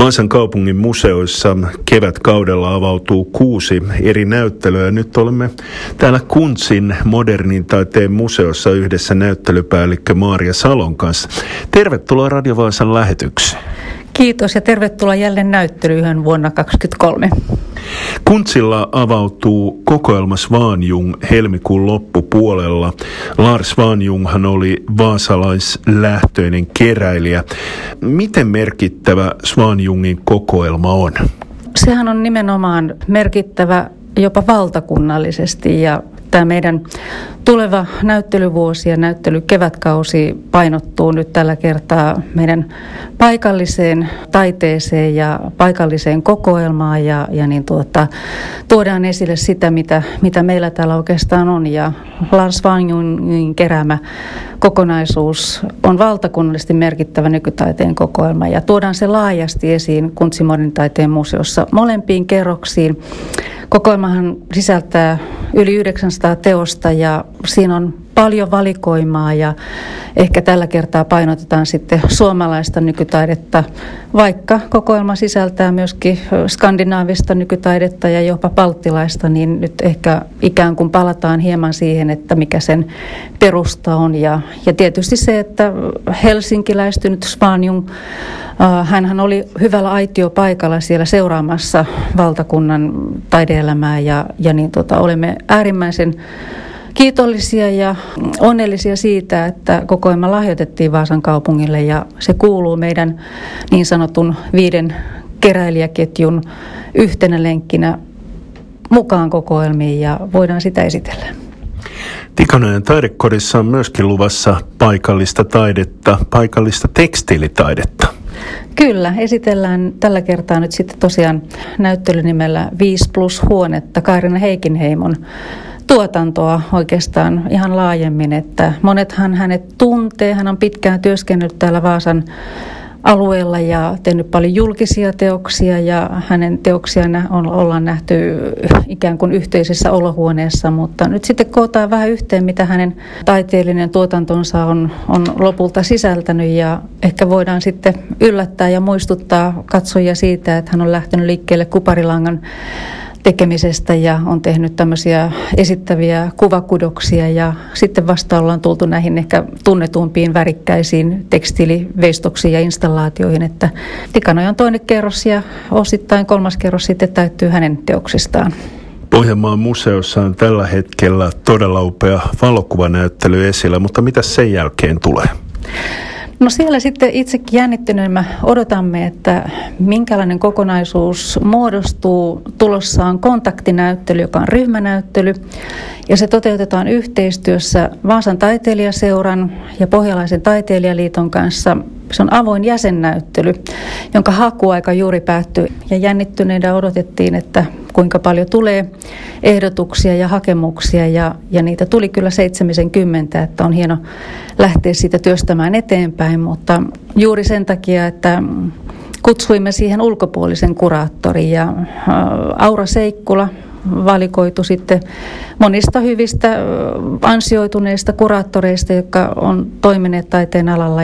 Vaasan kaupungin museoissa kevätkaudella avautuu 6 eri näyttelyä. Nyt olemme täällä Kuntzin modernin taiteen museossa yhdessä näyttelypäällikkö Maaria Salon kanssa. Tervetuloa Radio Vaasan lähetykseen. Kiitos ja tervetuloa jälleen näyttelyyn vuonna 2023. Kuntzilla avautuu kokoelma Svanljung helmikuun loppupuolella. Lars Svanljunghan oli vaasalaislähtöinen keräilijä. Miten merkittävä Svanljungin kokoelma on? Sehän on nimenomaan merkittävä jopa valtakunnallisesti ja tämä meidän tuleva näyttelyvuosi ja näyttelykevätkausi painottuu nyt tällä kertaa meidän paikalliseen taiteeseen ja paikalliseen kokoelmaan ja tuodaan esille sitä, mitä meillä täällä oikeastaan on. Ja Lars Svanljungin keräämä kokonaisuus on valtakunnallisesti merkittävä nykytaiteen kokoelma ja tuodaan se laajasti esiin Kuntzin modernin taiteen museossa molempiin kerroksiin. Kokoelmahan sisältää yli 900 teosta ja siinä on paljon valikoimaa ja ehkä tällä kertaa painotetaan sitten suomalaista nykytaidetta, vaikka kokoelma sisältää myöskin skandinaavista nykytaidetta ja jopa balttilaista, niin nyt ehkä ikään kuin palataan hieman siihen, että mikä sen perusta on. Ja tietysti se, että helsinkiläistynyt Svanljung, hänhän oli hyvällä aitiopaikalla siellä seuraamassa valtakunnan taide-elämää ja olemme äärimmäisen kiitollisia ja onnellisia siitä, että kokoelma lahjoitettiin Vaasan kaupungille ja se kuuluu meidän niin sanotun 5 keräilijäketjun yhtenä lenkkinä mukaan kokoelmiin ja voidaan sitä esitellä. Tikanojan taidekodissa on myöskin luvassa paikallista taidetta, paikallista tekstiilitaidetta. Kyllä, esitellään tällä kertaa nyt sitten tosiaan näyttelynimellä 5+ huonetta Kaarina Heikinheimon tuotantoa oikeastaan ihan laajemmin, että monethan hänet tuntee. Hän on pitkään työskennellyt täällä Vaasan alueella ja tehnyt paljon julkisia teoksia ja hänen teoksiaan ollaan nähty ikään kuin yhteisessä olohuoneessa, mutta nyt sitten kootaan vähän yhteen, mitä hänen taiteellinen tuotantonsa on lopulta sisältänyt ja ehkä voidaan sitten yllättää ja muistuttaa katsojia siitä, että hän on lähtenyt liikkeelle kuparilangan tekemisestä ja on tehnyt tämmöisiä esittäviä kuvakudoksia ja sitten vasta ollaan tultu näihin ehkä tunnetumpiin värikkäisiin tekstiiliveistoksiin ja installaatioihin, että Tikanojan toinen kerros ja osittain 3. kerros sitten täyttyy hänen teoksistaan. Pohjanmaan museossa on tällä hetkellä todella upea valokuvanäyttely esillä, mutta mitä sen jälkeen tulee? No siellä sitten itsekin jännittyneemmä odotamme, että minkälainen kokonaisuus muodostuu. Tulossa on kontaktinäyttely, joka on ryhmänäyttely ja se toteutetaan yhteistyössä Vaasan taiteilijaseuran ja Pohjalaisen taiteilijaliiton kanssa. Se on avoin jäsennäyttely, jonka hakuaika juuri päättyi ja jännittyneenä odotettiin, että kuinka paljon tulee ehdotuksia ja hakemuksia ja niitä tuli kyllä 70, että on hieno lähteä siitä työstämään eteenpäin, mutta juuri sen takia, että kutsuimme siihen ulkopuolisen kuraattorin ja Aura Seikkula valikoitu sitten monista hyvistä ansioituneista kuraattoreista, jotka on toimineet taiteen alalla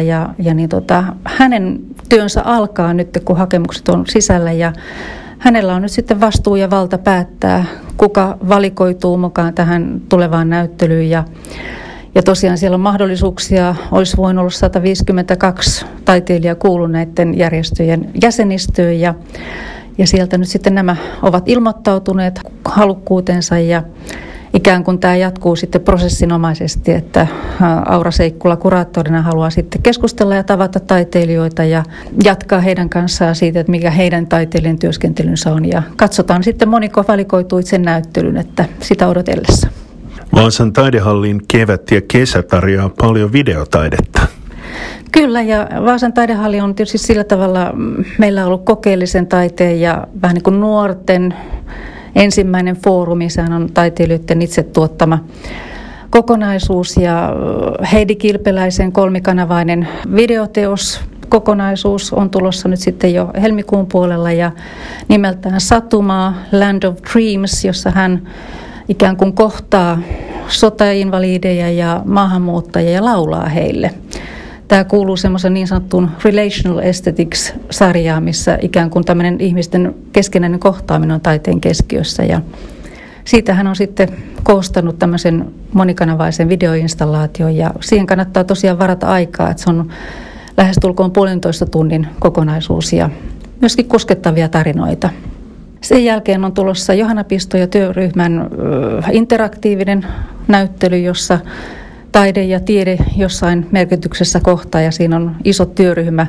hänen työnsä alkaa nyt, kun hakemukset on sisällä ja hänellä on nyt sitten vastuu ja valta päättää, kuka valikoituu mukaan tähän tulevaan näyttelyyn ja tosiaan siellä on mahdollisuuksia, olisi voinut olla 152 taiteilijaa kuuluneiden järjestöjen jäsenistöön ja sieltä nyt sitten nämä ovat ilmoittautuneet halukkuutensa ja ikään kuin tämä jatkuu sitten prosessinomaisesti, että Aura Seikkula kuraattorina haluaa sitten keskustella ja tavata taiteilijoita ja jatkaa heidän kanssaan siitä, että mikä heidän taiteilijan työskentelynsä on ja katsotaan sitten moniko valikoituu itse näyttelyn, että sitä odotellessa. Vaasan taidehallin kevät ja kesä tarjoaa paljon videotaidetta. Kyllä, ja Vaasan taidehalli on tietysti sillä tavalla, meillä on ollut kokeellisen taiteen ja vähän niin kuin nuorten ensimmäinen foorumi, sehän on taiteilijoiden itse tuottama kokonaisuus ja Heidi Kilpeläisen 3-kanavainen videoteos kokonaisuus on tulossa nyt sitten jo helmikuun puolella ja nimeltään Satumaa, Land of Dreams, jossa hän ikään kuin kohtaa sotainvalideja ja maahanmuuttajia ja laulaa heille. Tämä kuuluu semmoisen niin sanottuun relational aesthetics-sarjaan, missä ikään kuin tämmöinen ihmisten keskinäinen kohtaaminen on taiteen keskiössä. Ja siitä hän on sitten koostanut tämmöisen monikanavaisen videoinstallaation ja siihen kannattaa tosiaan varata aikaa, että se on lähestulkoon 1,5 tunnin kokonaisuus ja myöskin koskettavia tarinoita. Sen jälkeen on tulossa Johanna Pisto ja työryhmän interaktiivinen näyttely, jossa taide ja tiede jossain merkityksessä kohtaa ja siinä on iso työryhmä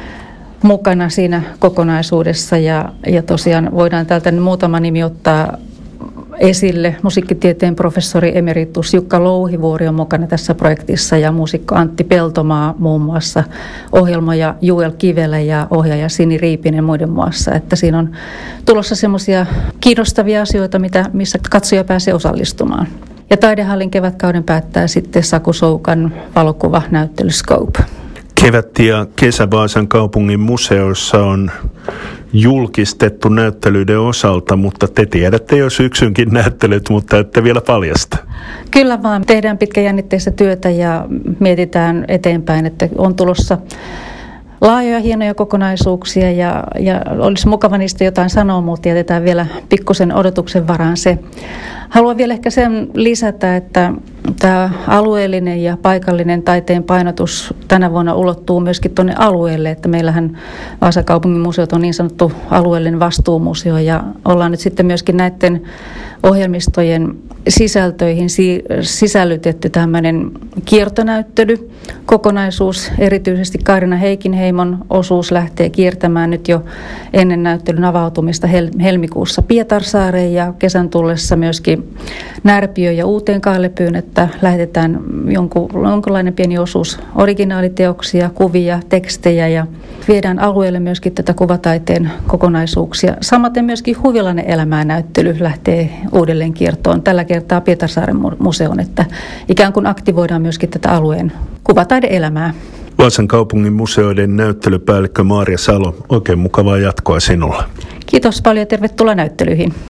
mukana siinä kokonaisuudessa ja tosiaan voidaan täältä muutama nimi ottaa esille. Musiikkitieteen professori emeritus Jukka Louhivuori on mukana tässä projektissa ja muusikko Antti Peltomaa muun muassa, ohjelmoija Juel Kivelä ja ohjaaja Sini Riipinen muiden muassa. Että siinä on tulossa semmoisia kiinnostavia asioita, missä katsoja pääsee osallistumaan. Ja Taidehallin kevätkauden päättää sitten Saku Soukan valokuvanäyttely Scope. Kevät- ja kesä Vaasan kaupungin museoissa on julkistettu näyttelyiden osalta, mutta te tiedätte jo syksynkin näyttelyt, mutta ette vielä paljasta. Kyllä vaan. Tehdään pitkäjännitteistä työtä ja mietitään eteenpäin, että on tulossa laajoja hienoja kokonaisuuksia ja olisi mukava niistä jotain sanoa, mutta jätetään vielä pikkusen odotuksen varaan se. Haluan vielä ehkä sen lisätä, että tämä alueellinen ja paikallinen taiteen painotus tänä vuonna ulottuu myöskin tuonne alueelle, että meillähän Vaasan kaupungin museot on niin sanottu alueellinen vastuumuseo ja ollaan nyt sitten myöskin näiden ohjelmistojen sisältöihin sisällytetty tämmöinen kiertonäyttely kokonaisuus. Erityisesti Kaarina Heikinheimon osuus lähtee kiertämään nyt jo ennen näyttelyn avautumista helmikuussa Pietarsaareen ja kesän tullessa myöskin Närpiö ja Uuteenkaalepyyn, että lähetetään jonkinlainen pieni osuus originaaliteoksia, kuvia, tekstejä ja viedään alueelle myöskin tätä kuvataiteen kokonaisuuksia. Samaten myöskin Huvilainen elämää näyttely lähtee uudelleen kiertoon tällä kertaa Pietarsaaren museon, että ikään kuin aktivoidaan myöskin tätä alueen kuvataideelämää. Vaasan kaupungin museoiden näyttelypäällikkö Maaria Salo, oikein mukavaa jatkoa sinulle. Kiitos paljon ja tervetuloa näyttelyihin.